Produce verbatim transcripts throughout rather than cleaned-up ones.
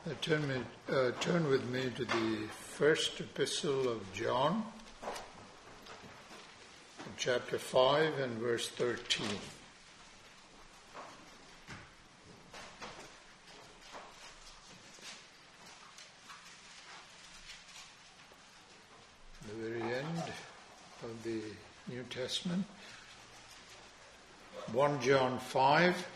Uh, turn, me, uh, turn with me to the first epistle of John, chapter five and verse thirteen. The very end of the New Testament. First John five.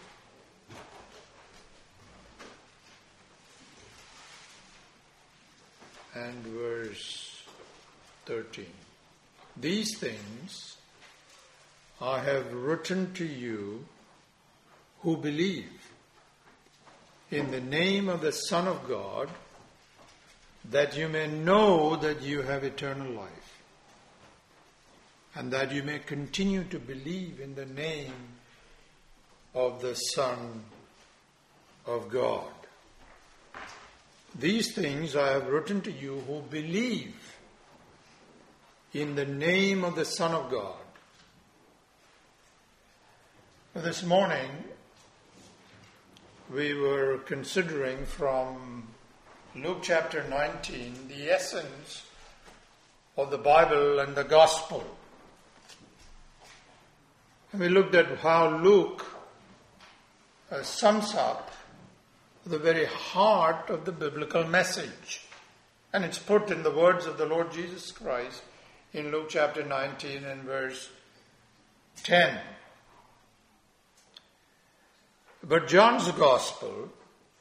And verse thirteen. These things I have written to you who believe in the name of the Son of God, that you may know that you have eternal life, and that you may continue to believe in the name of the Son of God. These things I have written to you who believe in the name of the Son of God. This morning we were considering from Luke chapter nineteen the essence of the Bible and the Gospel. And we looked at how Luke uh, sums up the very heart of the biblical message. And it's put in the words of the Lord Jesus Christ in Luke chapter nineteen and verse ten. But John's Gospel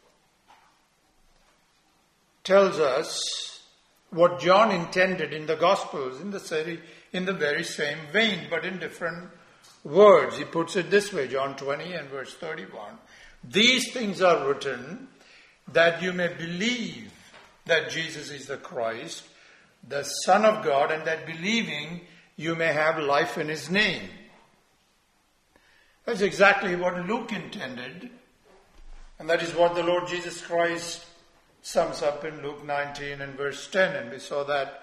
tells us what John intended in the Gospels in the very, in the very same vein, but in different words. He puts it this way, John twenty and verse thirty-one. These things are written that you may believe that Jesus is the Christ, the Son of God, and that believing you may have life in His name. That's exactly what Luke intended, and that is what the Lord Jesus Christ sums up in Luke nineteen and verse ten, and we saw that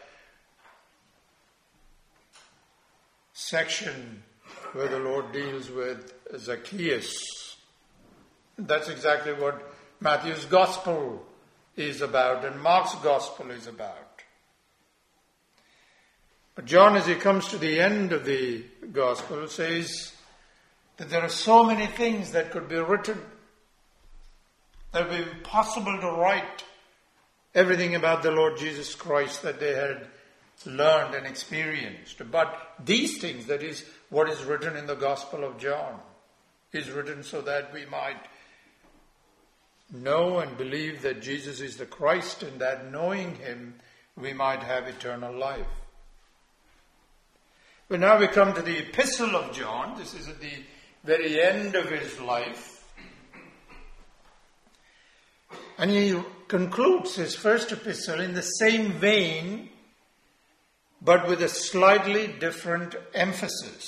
section where the Lord deals with Zacchaeus. That's exactly what Matthew's Gospel is about and Mark's Gospel is about. But John, as he comes to the end of the Gospel, says that there are so many things that could be written, that it would be impossible to write everything about the Lord Jesus Christ that they had learned and experienced. But these things, that is what is written in the Gospel of John, is written so that we might know and believe that Jesus is the Christ, and that knowing Him we might have eternal life. But now we come to the Epistle of John. This is at the very end of his life. And he concludes his first epistle in the same vein, but with a slightly different emphasis.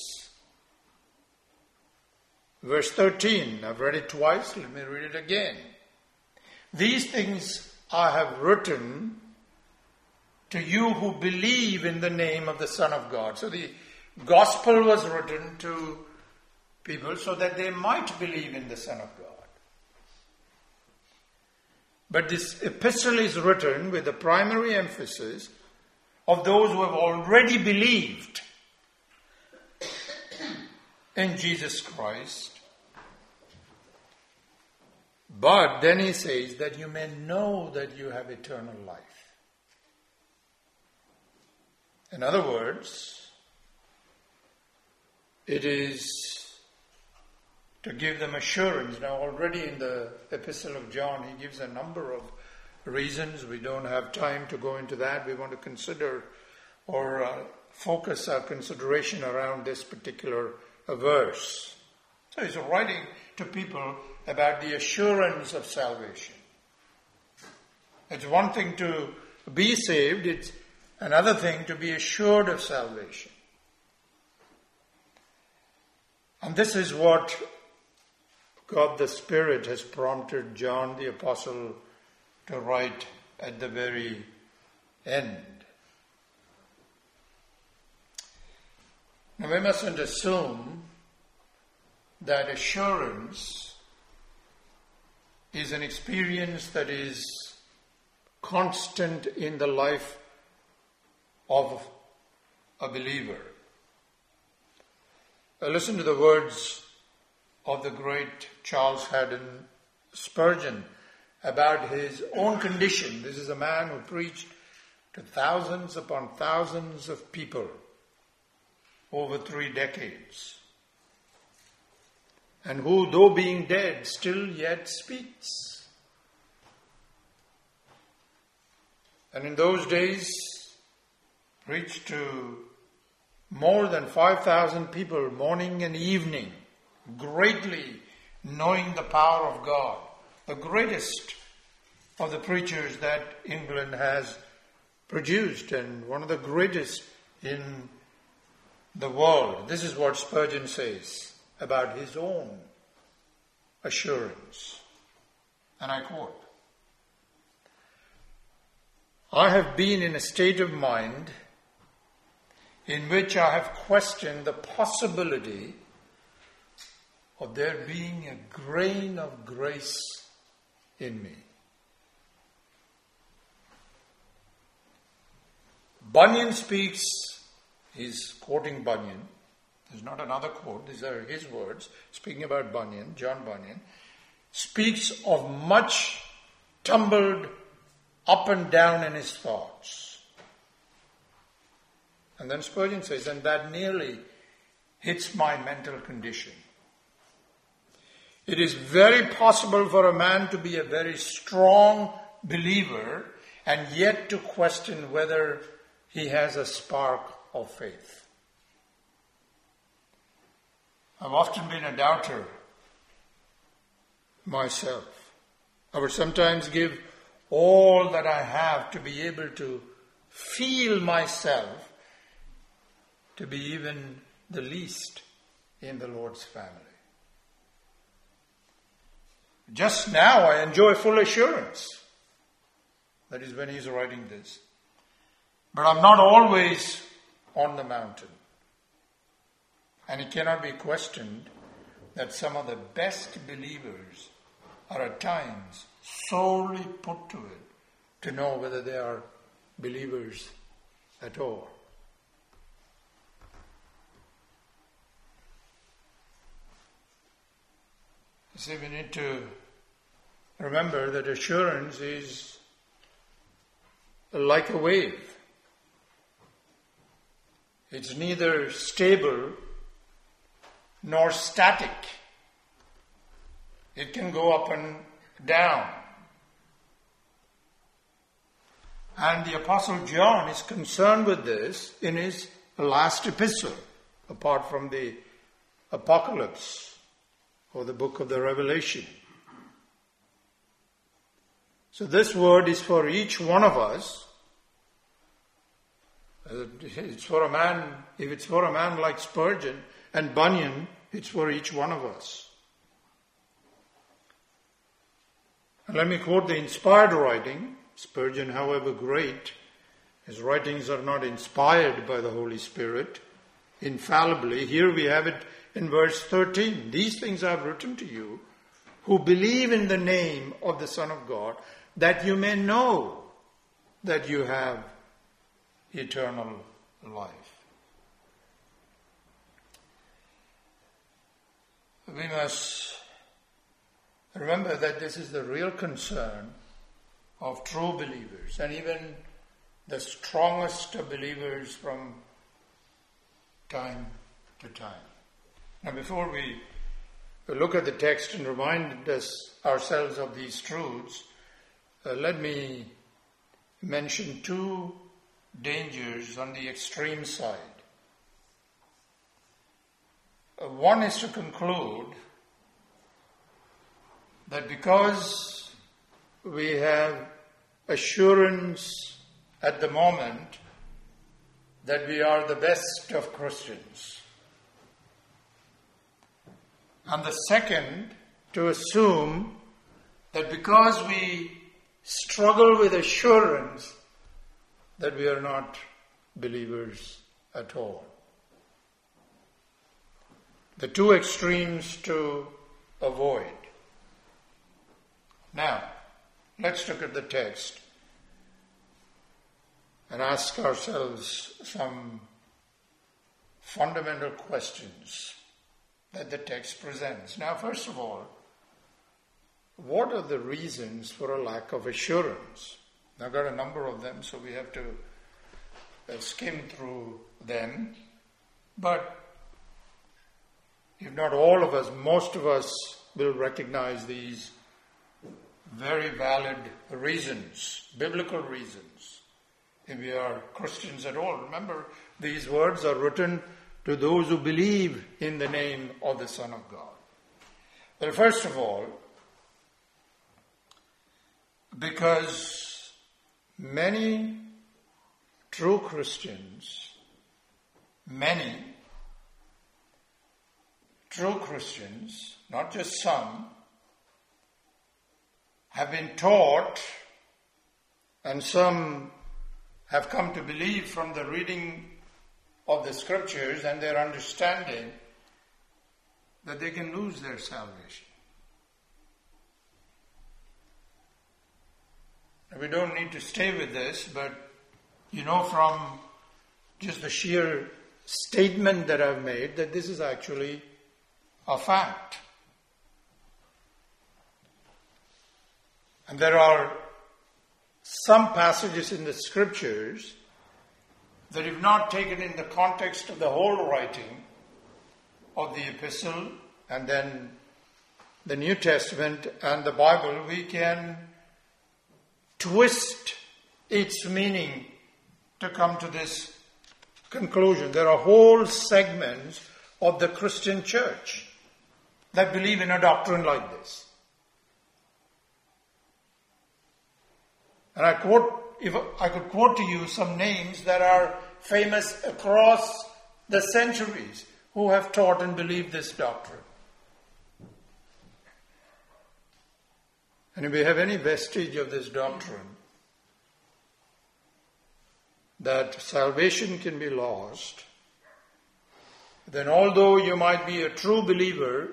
Verse thirteen, I've read it twice, let me read it again. These things I have written to you who believe in the name of the Son of God. So the Gospel was written to people so that they might believe in the Son of God. But this epistle is written with the primary emphasis of those who have already believed in Jesus Christ. But then he says that you may know that you have eternal life. In other words, it is to give them assurance. Now already in the Epistle of John, he gives a number of reasons. We don't have time to go into that. We want to consider or uh, focus our consideration around this particular uh, verse. So he's writing to people about the assurance of salvation. It's one thing to be saved, it's another thing to be assured of salvation. And this is what God the Spirit has prompted John the Apostle to write at the very end. Now we mustn't assume that assurance is an experience that is constant in the life of a believer. Uh, listen to the words of the great Charles Haddon Spurgeon about his own condition. This is a man who preached to thousands upon thousands of people over three decades, and who, though being dead, still yet speaks. And in those days, preached to more than five thousand people morning and evening, greatly knowing the power of God, the greatest of the preachers that England has produced and one of the greatest in the world. This is what Spurgeon says about his own assurance. And I quote, "I have been in a state of mind in which I have questioned the possibility of there being a grain of grace in me. Bunyan speaks," he's quoting Bunyan, there's not another quote, these are his words, speaking about Bunyan, John Bunyan, speaks of much tumbled up and down in his thoughts. And then Spurgeon says, and that nearly hits my mental condition. It is very possible for a man to be a very strong believer and yet to question whether he has a spark of faith. I've often been a doubter myself. I would sometimes give all that I have to be able to feel myself to be even the least in the Lord's family. Just now I enjoy full assurance. That is when he's writing this. But I'm not always on the mountain. And it cannot be questioned that some of the best believers are at times sorely put to it to know whether they are believers at all. You see, we need to remember that assurance is like a wave. It's neither stable nor static. It can go up and down. And the Apostle John is concerned with this in his last epistle, apart from the Apocalypse or the book of the Revelation. So this word is for each one of us. It's for a man, if it's for a man like Spurgeon and Bunyan, it's for each one of us. And let me quote the inspired writing. Spurgeon, however great, his writings are not inspired by the Holy Spirit infallibly. Here we have it in verse thirteen. These things I have written to you who believe in the name of the Son of God, that you may know that you have eternal life. We must remember that this is the real concern of true believers, and even the strongest of believers from time to time. Now, before we look at the text and remind us ourselves of these truths, uh, let me mention two dangers on the extreme side. Uh, one is to conclude that because we have assurance at the moment that we are the best of Christians. And the second, to assume that because we struggle with assurance that we are not believers at all. The two extremes to avoid. Now, let's look at the text and ask ourselves some fundamental questions that the text presents. Now, first of all, what are the reasons for a lack of assurance? I've got a number of them, so we have to uh, skim through them. But if not all of us, most of us will recognize these very valid reasons, biblical reasons, if we are Christians at all. Remember, these words are written to those who believe in the name of the Son of God. Well, first of all, because many true Christians, many true Christians, not just some, have been taught, and some have come to believe from the reading of the scriptures and their understanding, that they can lose their salvation. Now, we don't need to stay with this, but you know from just the sheer statement that I've made that this is actually a fact. And there are some passages in the scriptures that, if not taken in the context of the whole writing of the epistle and then the New Testament and the Bible, we can twist its meaning to come to this conclusion. There are whole segments of the Christian church that believe in a doctrine like this. And I quote, if I could quote to you some names that are famous across the centuries who have taught and believed this doctrine. And if we have any vestige of this doctrine, that salvation can be lost, then although you might be a true believer,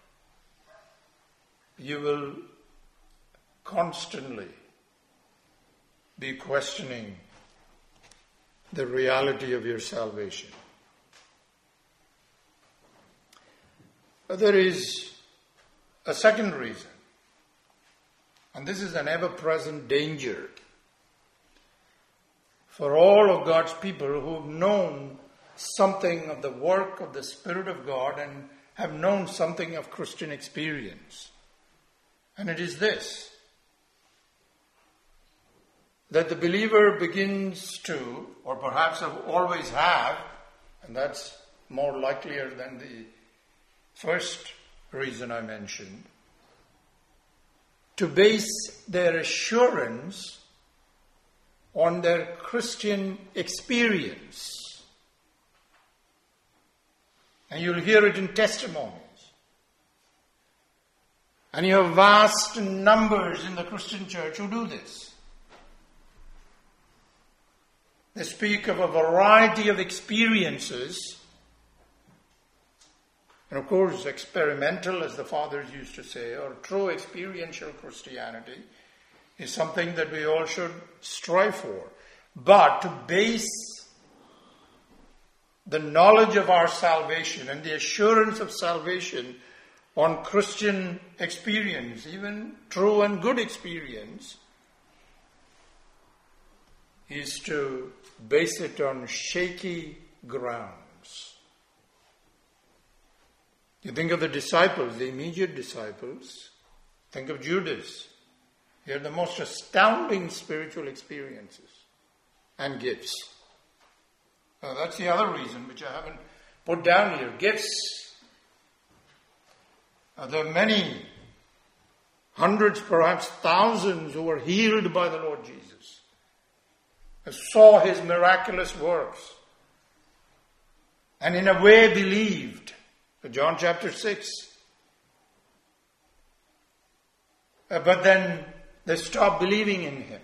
you will constantly be questioning the reality of your salvation. But there is a second reason, and this is an ever-present danger for all of God's people who have known something of the work of the Spirit of God and have known something of Christian experience. And it is this, that the believer begins to, or perhaps always have, and that's more likelier than the first reason I mentioned, to base their assurance on their Christian experience. And you'll hear it in testimonies. And you have vast numbers in the Christian church who do this. They speak of a variety of experiences, and of course experimental, as the fathers used to say, or true experiential Christianity is something that we all should strive for. But to base the knowledge of our salvation and the assurance of salvation on Christian experience, even true and good experience, is to base it on shaky grounds. You think of the disciples, the immediate disciples. Think of Judas. He had the most astounding spiritual experiences and gifts. Now, that's the other reason which I haven't put down here. Gifts. Uh, there are many, hundreds, perhaps thousands, who were healed by the Lord Jesus, who saw his miraculous works, and in a way believed. John chapter six. Uh, but then they stopped believing in him.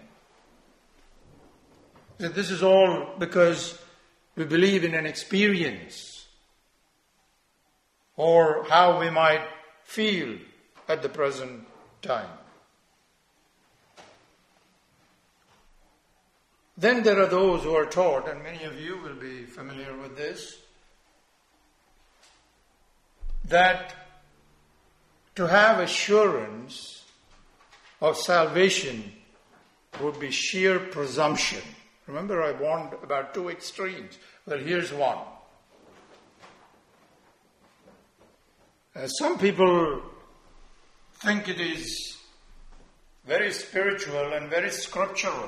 So this is all because we believe in an experience, or how we might feel at the present time. Then there are those who are taught, and many of you will be familiar with this, that to have assurance of salvation would be sheer presumption. Remember, I warned about two extremes. Well, here's one. Uh, some people think it is very spiritual and very scriptural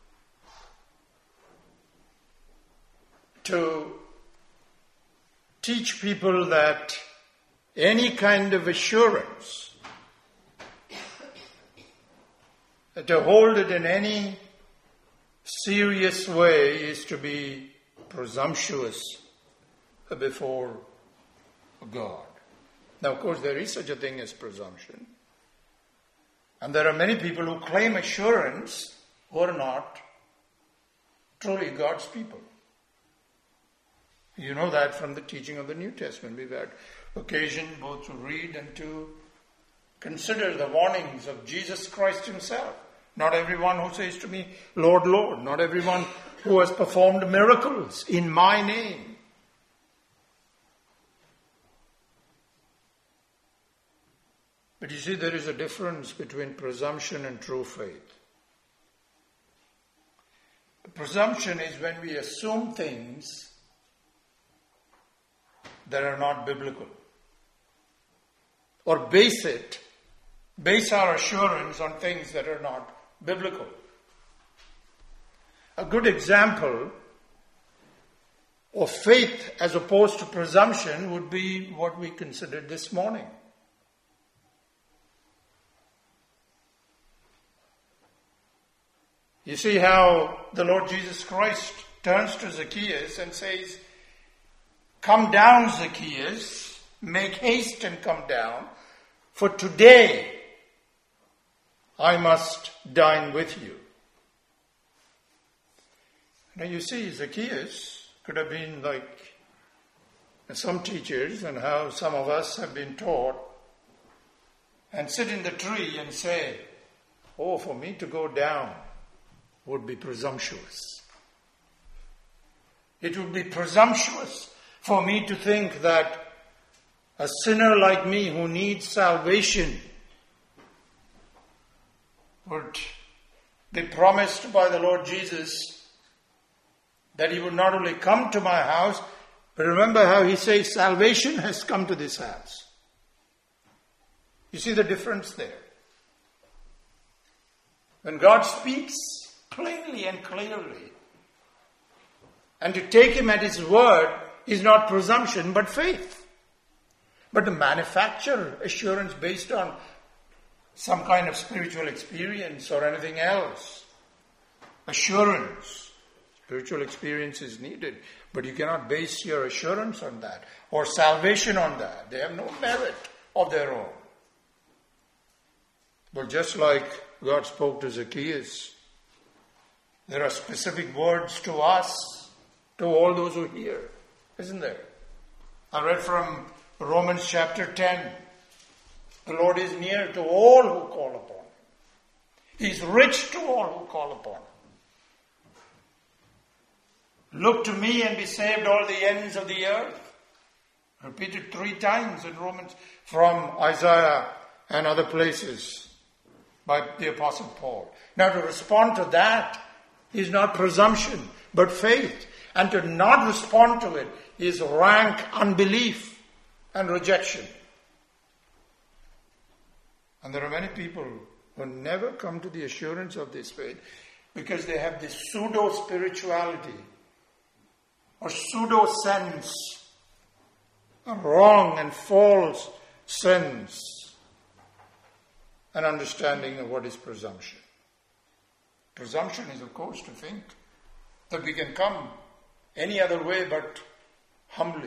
to teach people that any kind of assurance, to hold it in any serious way, is to be presumptuous before God. Now, of course, there is such a thing as presumption. And there are many people who claim assurance who are not truly God's people. You know that from the teaching of the New Testament. We've had occasion both to read and to consider the warnings of Jesus Christ himself. Not everyone who says to me, Lord, Lord. Not everyone who has performed miracles in my name. But you see, there is a difference between presumption and true faith. Presumption is when we assume things that are not biblical, or base it, base our assurance on things that are not biblical. A good example of faith as opposed to presumption would be what we considered this morning. You see how the Lord Jesus Christ turns to Zacchaeus and says, "Come down, Zacchaeus, make haste and come down, for today I must dine with you." Now you see, Zacchaeus could have been like some teachers and how some of us have been taught, and sit in the tree and say, "Oh, for me to go down would be presumptuous. It would be presumptuous for me to think that a sinner like me who needs salvation would be promised by the Lord Jesus that he would not only come to my house, but remember how he says salvation has come to this house." You see the difference there? When God speaks plainly and clearly, and to take him at his word is not presumption but faith. But to manufacture assurance based on some kind of spiritual experience or anything else, assurance, spiritual experience is needed, but you cannot base your assurance on that or salvation on that. They have no merit of their own. But just like God spoke to Zacchaeus, there are specific words to us, to all those who hear, isn't there? I read from Romans chapter ten. The Lord is near to all who call upon him. He is rich to all who call upon him. Look to me and be saved, all the ends of the earth. Repeated three times in Romans from Isaiah and other places by the Apostle Paul. Now to respond to that is not presumption, but faith. And to not respond to it is rank unbelief and rejection. And there are many people who never come to the assurance of this faith because they have this pseudo-spirituality or pseudo-sense, a wrong and false sense, an understanding of what is presumption. Presumption is, of course, to think that we can come any other way but humbly.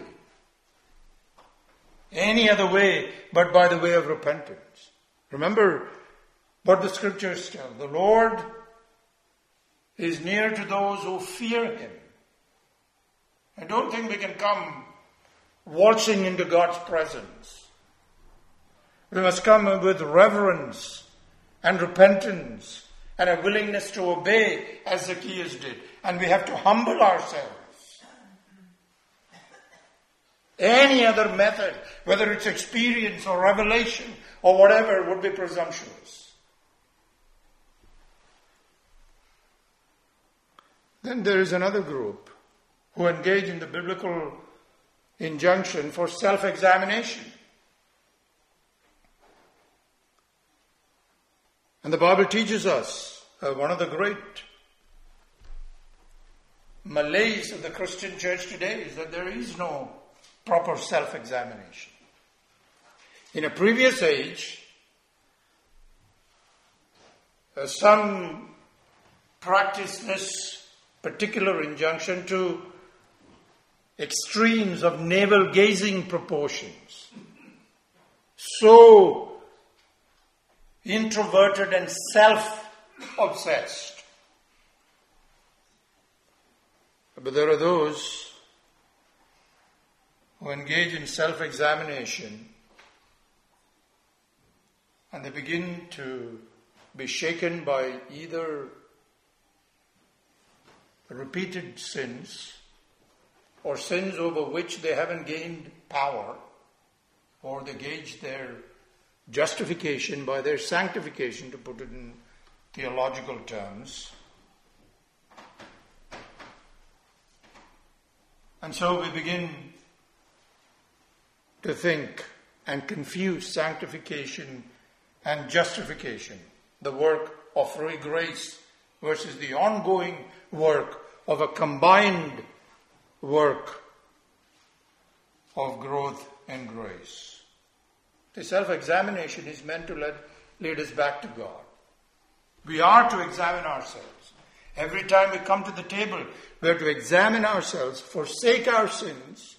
Any other way but by the way of repentance. Remember what the scriptures tell. The Lord is near to those who fear him. I don't think we can come waltzing into God's presence. We must come with reverence and repentance and a willingness to obey as Zacchaeus did. And we have to humble ourselves. Any other method, whether it's experience or revelation or whatever, would be presumptuous. Then there is another group who engage in the biblical injunction for self-examination. And the Bible teaches us uh, one of the great malaise of the Christian church today is that there is no proper self-examination. In a previous age, uh, some practiced this particular injunction to extremes of navel-gazing proportions. So introverted and self-obsessed. But there are those who engage in self-examination and they begin to be shaken by either repeated sins or sins over which they haven't gained power, or they gauge their justification by their sanctification, to put it in theological terms. And so we begin to think and confuse sanctification and justification, the work of free grace versus the ongoing work of a combined work of growth and grace. The self-examination is meant to let, lead us back to God. We are to examine ourselves. Every time we come to the table, we are to examine ourselves, forsake our sins,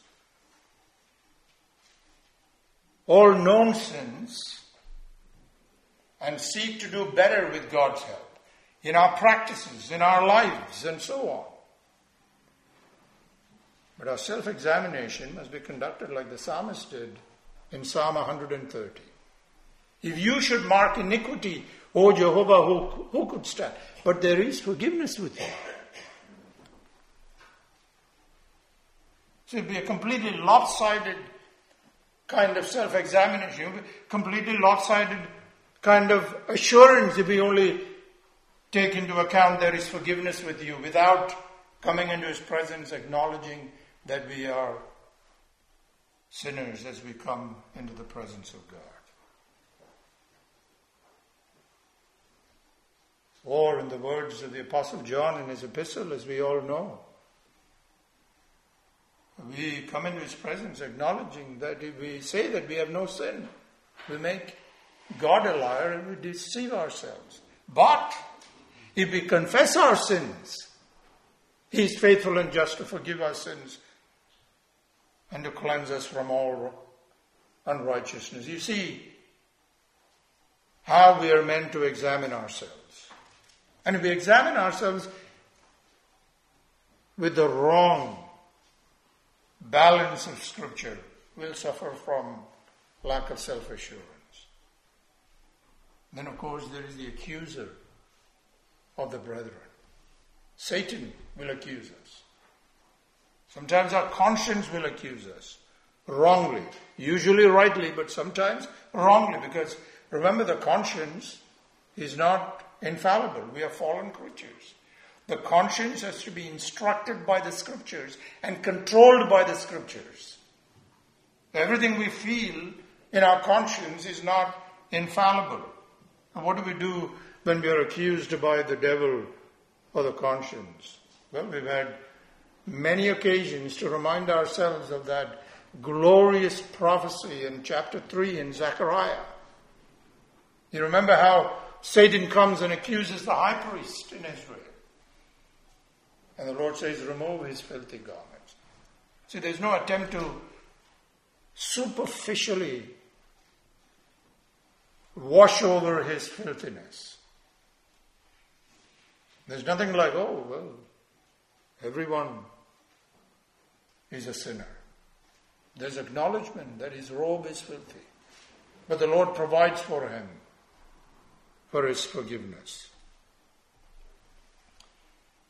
all known sins, and seek to do better with God's help in our practices, in our lives, and so on. But our self-examination must be conducted like the psalmist did in Psalm one hundred thirty. If you should mark iniquity, O Jehovah, who, who could stand? But there is forgiveness with you. So it would be a completely lopsided kind of self-examination, completely lopsided kind of assurance if we only take into account there is forgiveness with you without coming into His presence, acknowledging that we are sinners as we come into the presence of God. Or in the words of the Apostle John in his epistle, as we all know, we come into His presence acknowledging that if we say that we have no sin, we make God a liar and we deceive ourselves. But if we confess our sins, He is faithful and just to forgive our sins and to cleanse us from all unrighteousness. You see how we are meant to examine ourselves. And if we examine ourselves with the wrong balance of Scripture, we'll suffer from lack of self-assurance. Then, of course, there is the accuser of the brethren. Satan will accuse us. Sometimes our conscience will accuse us wrongly, usually rightly, but sometimes wrongly, because remember, the conscience is not infallible. We are fallen creatures. The conscience has to be instructed by the Scriptures and controlled by the Scriptures. Everything we feel in our conscience is not infallible. And what do we do when we are accused by the devil or the conscience? Well, we've had many occasions to remind ourselves of that glorious prophecy in chapter three in Zechariah. You remember how Satan comes and accuses the high priest in Israel. And the Lord says, remove his filthy garments. See, there's no attempt to superficially wash over his filthiness. There's nothing like, oh, well, everyone is a sinner. There's acknowledgement that his robe is filthy. But the Lord provides for him, for his forgiveness.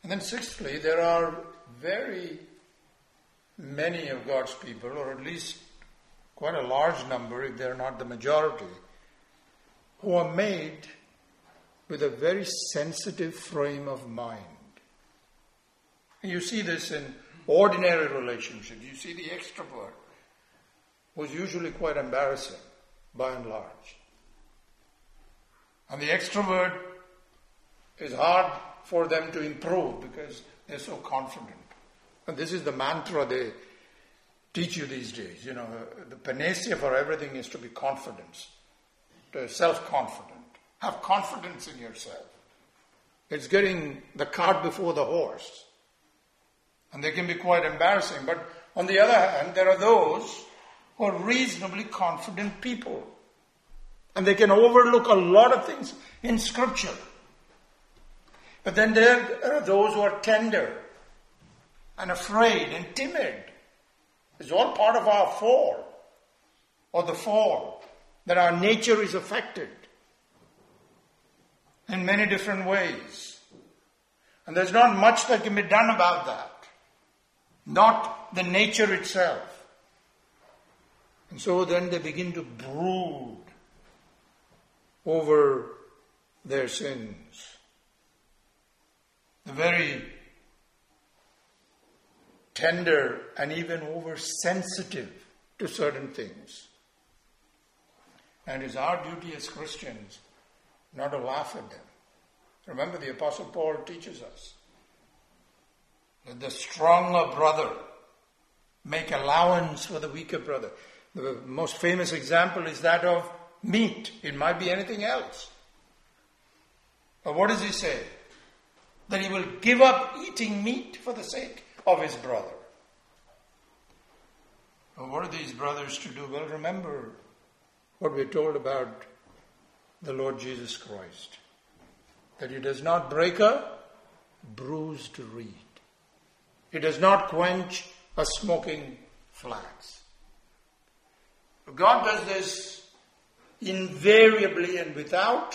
And then sixthly, there are very many of God's people, or at least quite a large number, if they're not the majority, who are made with a very sensitive frame of mind. And you see this in ordinary relationships. You see the extrovert, who's usually quite embarrassing, by and large. And the extrovert is hard for them to improve because they're so confident. And this is the mantra they teach you these days. You know, the panacea for everything is to be confidence, to self-confident. Have confidence in yourself. It's getting the cart before the horse. And they can be quite embarrassing. But on the other hand, there are those who are reasonably confident people. And they can overlook a lot of things in Scripture. But then there are those who are tender and afraid and timid. It's all part of our fall, or the fall, that our nature is affected in many different ways. And there's not much that can be done about that. Not the nature itself. And so then they begin to brood over their sins. The very tender and even oversensitive to certain things. And it's our duty as Christians not to laugh at them. Remember, the Apostle Paul teaches us that the stronger brother make allowance for the weaker brother. The most famous example is that of meat. It might be anything else. But what does he say? That he will give up eating meat for the sake of his brother. Well, what are these brothers to do? Well, remember what we're told about the Lord Jesus Christ. That he does not break a bruised reed. He does not quench a smoking flax. God does this invariably and without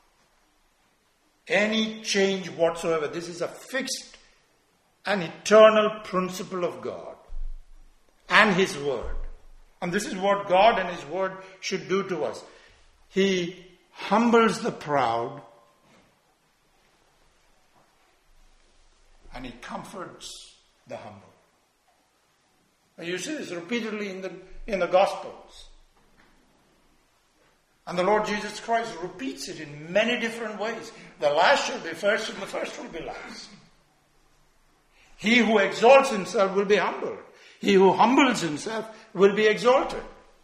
any change whatsoever. This is a fixed and eternal principle of God and His Word. And this is what God and His Word should do to us. He humbles the proud and He comforts the humble. And you see this repeatedly in the, in the Gospels. And the Lord Jesus Christ repeats it in many different ways. The last shall be first and the first will be last. He who exalts himself will be humbled. He who humbles himself will be exalted.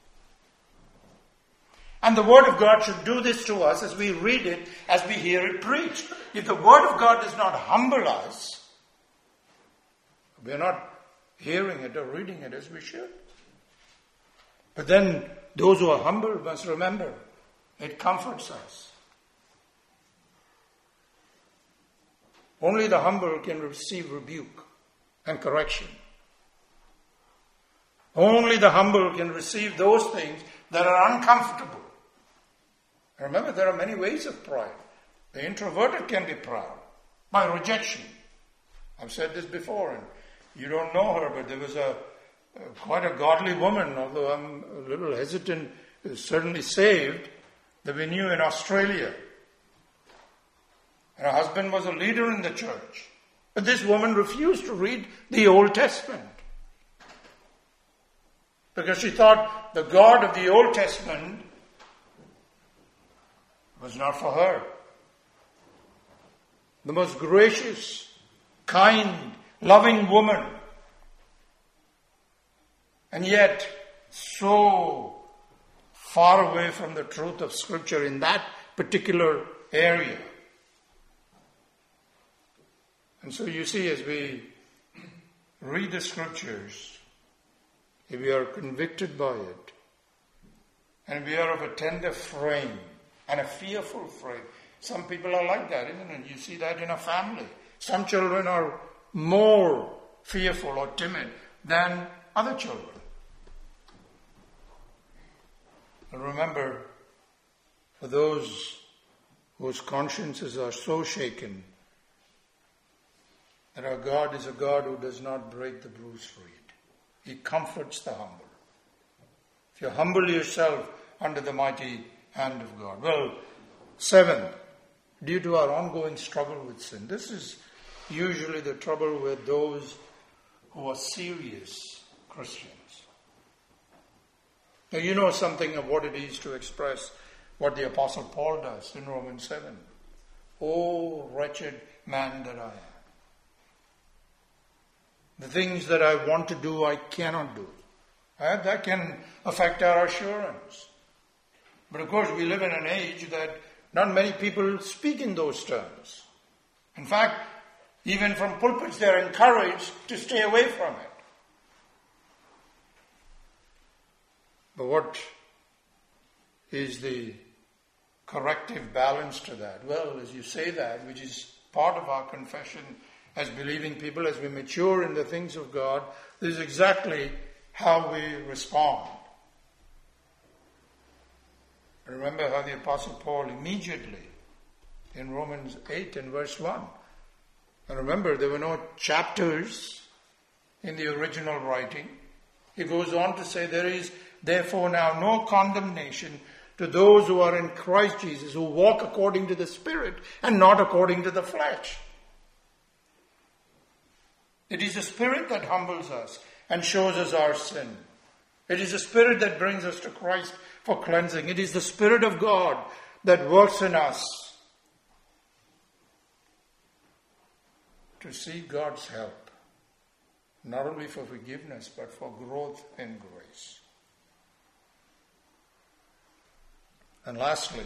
And the Word of God should do this to us as we read it, as we hear it preached. If the Word of God does not humble us, we are not hearing it or reading it as we should. But then those who are humble must remember, it comforts us. Only the humble can receive rebuke and correction. Only the humble can receive those things that are uncomfortable. Remember, there are many ways of pride. The introverted can be proud by rejection. I've said this before, and you don't know her, but there was a, a quite a godly woman, although I'm a little hesitant, certainly saved, that we knew in Australia. And her husband was a leader in the church. But this woman refused to read the Old Testament. Because she thought the God of the Old Testament was not for her. The most gracious, kind, loving woman. And yet, so far away from the truth of Scripture in that particular area. And so you see, as we read the Scriptures, if we are convicted by it, and we are of a tender frame and a fearful frame. Some people are like that, isn't it? You see that in a family. Some children are more fearful or timid than other children. And remember, for those whose consciences are so shaken, that our God is a God who does not break the bruised reed. He comforts the humble. If you humble yourself under the mighty hand of God. Well, seven, due to our ongoing struggle with sin. This is usually the trouble with those who are serious Christians. Now you know something of what it is to express what the Apostle Paul does in Romans seven. Oh, wretched man that I am. The things that I want to do, I cannot do. Uh, that can affect our assurance. But of course, we live in an age that not many people speak in those terms. In fact, even from pulpits, they are encouraged to stay away from it. But what is the corrective balance to that? Well, as you say that, which is part of our confession as believing people, as we mature in the things of God, this is exactly how we respond. Remember how the Apostle Paul immediately in Romans eight and verse one. And remember, there were no chapters in the original writing. He goes on to say, there is therefore now no condemnation to those who are in Christ Jesus, who walk according to the Spirit and not according to the flesh. It is the Spirit that humbles us and shows us our sin. It is the Spirit that brings us to Christ for cleansing. It is the Spirit of God that works in us to seek God's help, not only for forgiveness, but for growth in grace. And lastly,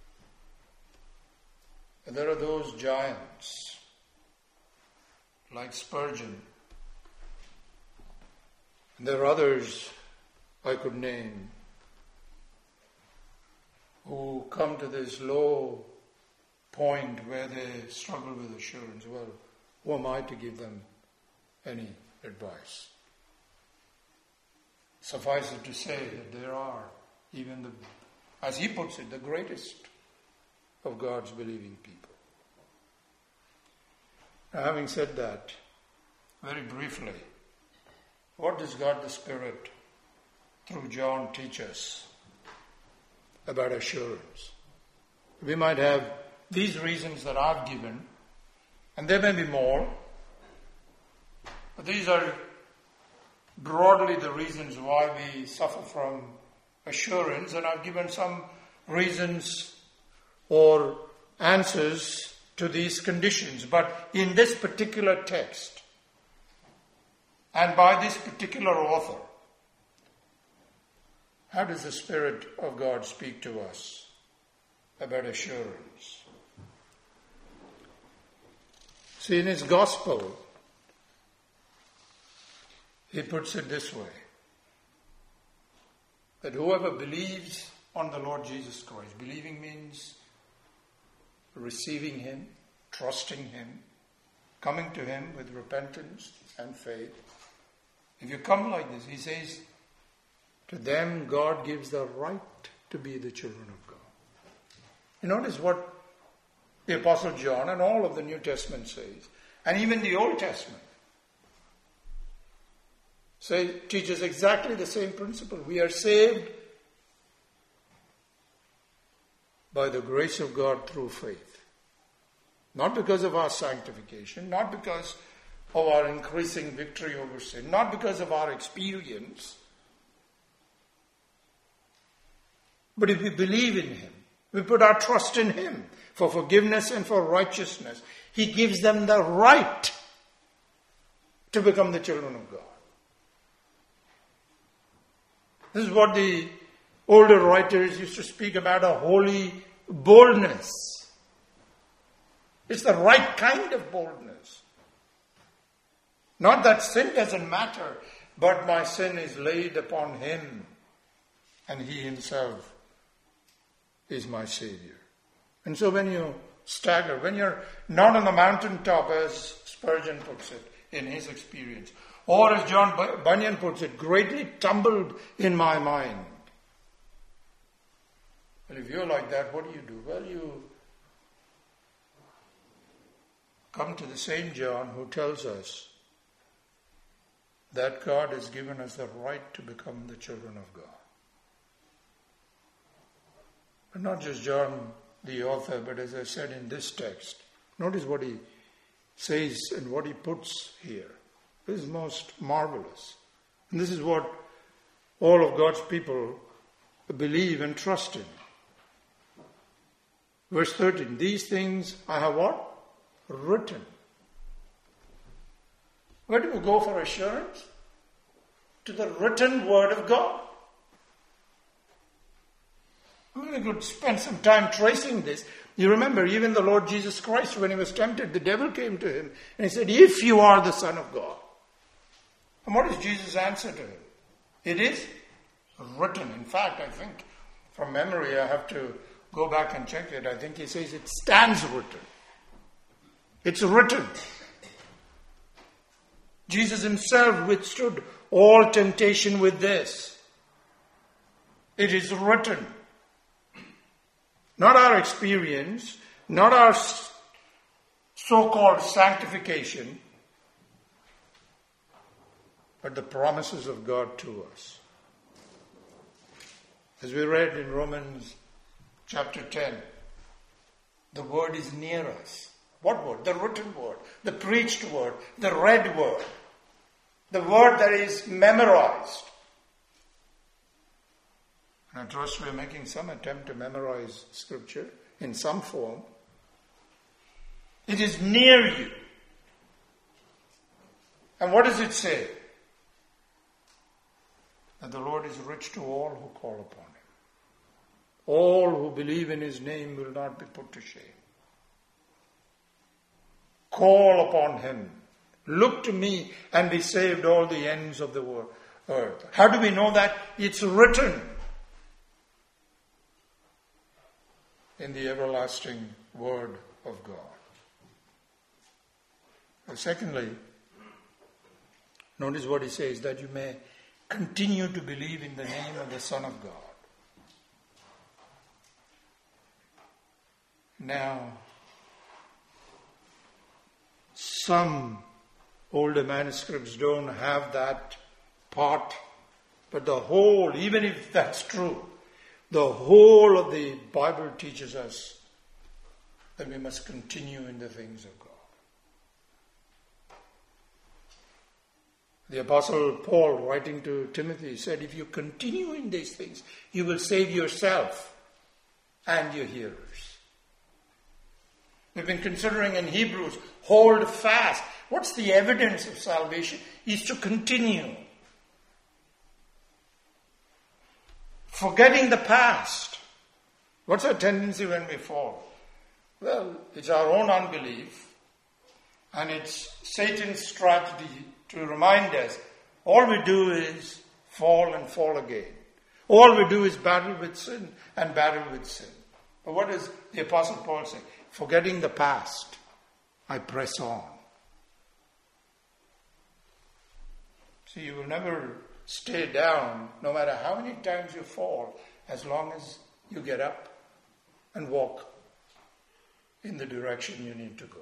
there are those giants like Spurgeon. And there are others I could name who come to this low point where they struggle with assurance. Well, who am I to give them any advice? Suffice it to say that there are even the, as he puts it, the greatest of God's believing people. Now, having said that, very briefly, what does God the Spirit through John teach us about assurance? We might have these reasons that I've given, and there may be more, but these are broadly the reasons why we suffer from assurance, and I've given some reasons or answers to these conditions. But in this particular text, and by this particular author, how does the Spirit of God speak to us about assurance? See, in his gospel, he puts it this way, that whoever believes on the Lord Jesus Christ, believing means receiving him, trusting him, coming to him with repentance and faith. If you come like this, he says, to them God gives the right to be the children of God. You notice what the Apostle John and all of the New Testament says, and even the Old Testament say, teaches exactly the same principle. We are saved by the grace of God through faith. Not because of our sanctification, not because of our increasing victory over sin, not because of our experience, but if we believe in him, we put our trust in him for forgiveness and for righteousness, he gives them the right to become the children of God. This is what the older writers used to speak about, a holy boldness. It's the right kind of boldness. Not that sin doesn't matter, but my sin is laid upon him, and he himself is my Savior. And so when you stagger, when you're not on the mountaintop, as Spurgeon puts it in his experience, or as John Bunyan puts it, greatly tumbled in my mind. Well, if you're like that, what do you do? Well, you come to the same John who tells us that God has given us the right to become the children of God. But not just John, the author, but as I said in this text, notice what he says and what he puts here. This is most marvelous. And this is what all of God's people believe and trust in. Verse thirteen, these things I have what? Written. Where do we go for assurance? To the written word of God. I'm going to spend some time tracing this. You remember, even the Lord Jesus Christ, when he was tempted, the devil came to him and he said, if you are the Son of God. And what is Jesus' answer to him? It is written. In fact, I think, from memory, I have to go back and check it. I think he says it stands written. It's written. Jesus himself withstood all temptation with this. It is written. Not our experience, not our so-called sanctification, but the promises of God to us. As we read in Romans chapter ten, the word is near us. What word? The written word, the preached word, the read word, the word that is memorized. And I trust we are making some attempt to memorize scripture in some form. It is near you. And what does it say? That the Lord is rich to all who call upon him. All who believe in his name will not be put to shame. Call upon him. Look to me and be saved, all the ends of the earth. How do we know that? It's written in the everlasting word of God. And secondly, notice what he says, that you may continue to believe in the name of the Son of God. Now, some older manuscripts don't have that part, but the whole, even if that's true, the whole of the Bible teaches us that we must continue in the things of God. The Apostle Paul, writing to Timothy, said, if you continue in these things, you will save yourself and your hearers. We've been considering in Hebrews, hold fast. What's the evidence of salvation? Is to continue. Forgetting the past. What's our tendency when we fall? Well, it's our own unbelief, and it's Satan's strategy to remind us all we do is fall and fall again. All we do is battle with sin and battle with sin. But what does the Apostle Paul say? Forgetting the past, I press on. See, you will never stay down, no matter how many times you fall, as long as you get up and walk in the direction you need to go.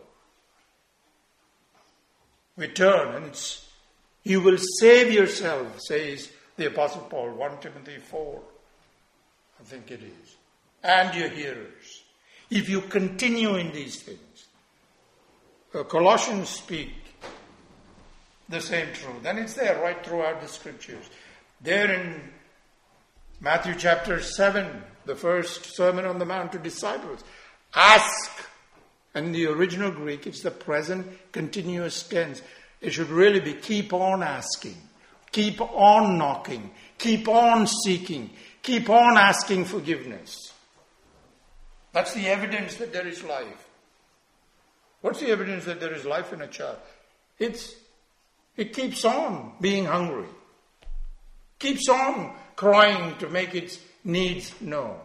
We turn, and it's, you will save yourself, says the Apostle Paul, First Timothy four, I think it is, and your hearers, if you continue in these things. Uh, Colossians speak the same truth, and it's there right throughout the scriptures. There in Matthew chapter seven, the first Sermon on the Mount to disciples, ask. And in the original Greek, it's the present continuous tense. It should really be keep on asking, keep on knocking, keep on seeking, keep on asking forgiveness. That's the evidence that there is life. What's the evidence that there is life in a child? It's It keeps on being hungry. Keeps on crying to make its needs known.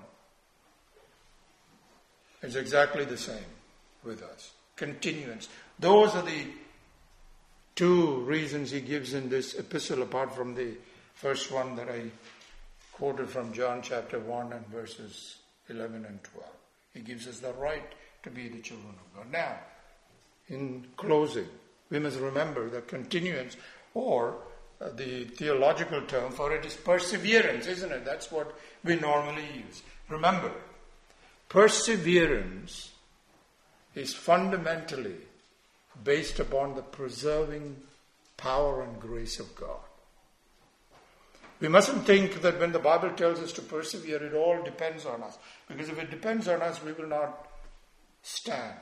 It's exactly the same with us. Continuance. Those are the two reasons he gives in this epistle, apart from the first one that I quoted from John chapter one and verses eleven and twelve. He gives us the right to be the children of God. Now, In closing, we must remember that continuance, or uh, the theological term for it is perseverance, isn't it? That's what we normally use. Remember, perseverance is fundamentally based upon the preserving power and grace of God. We mustn't think that when the Bible tells us to persevere, it all depends on us. Because if it depends on us, we will not stand.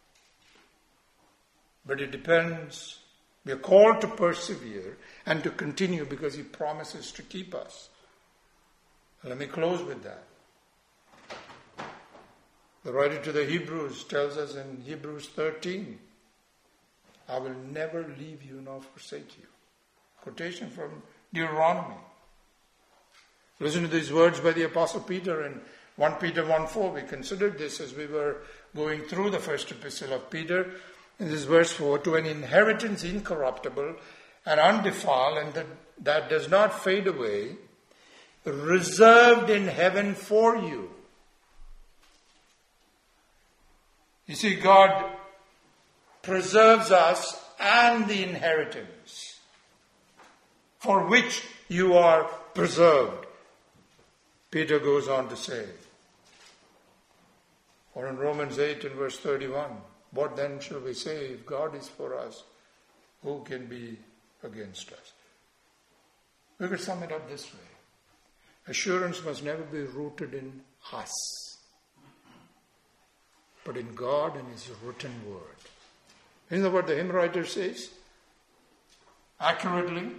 But it depends. We are called to persevere and to continue because He promises to keep us. Let me close with that. The writer to the Hebrews tells us in Hebrews thirteen, I will never leave you nor forsake you. Quotation from Deuteronomy. Listen to these words by the Apostle Peter in First Peter one four. We considered this as we were going through the first epistle of Peter. In this verse four, to an inheritance incorruptible and undefiled, and that, that does not fade away, reserved in heaven for you. You see, God preserves us and the inheritance for which you are preserved. Peter goes on to say, or in Romans eight and verse thirty-one, what then shall we say? If God is for us, who can be against us? We could sum it up this way. Assurance must never be rooted in us, but in God and His written word. Isn't that what the hymn writer says? Accurately,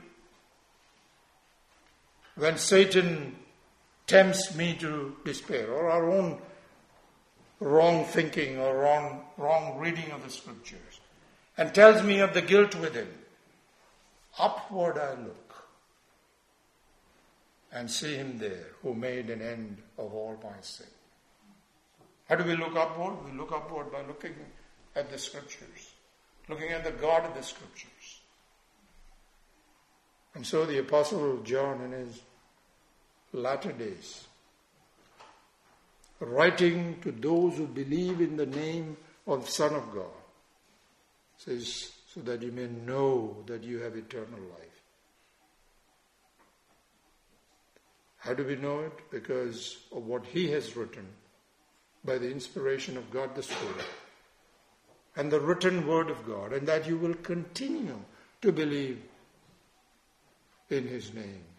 when Satan tempts me to despair, or our own wrong thinking or wrong, wrong reading of the Scriptures, and tells me of the guilt within, upward I look and see Him there who made an end of all my sin. How do we look upward? We look upward by looking at the Scriptures, looking at the God of the Scriptures. And so the Apostle John in his latter days, writing to those who believe in the name of the Son of God, says, so that you may know that you have eternal life. How do we know it? Because of what He has written by the inspiration of God the Spirit and the written word of God, and that you will continue to believe in His name.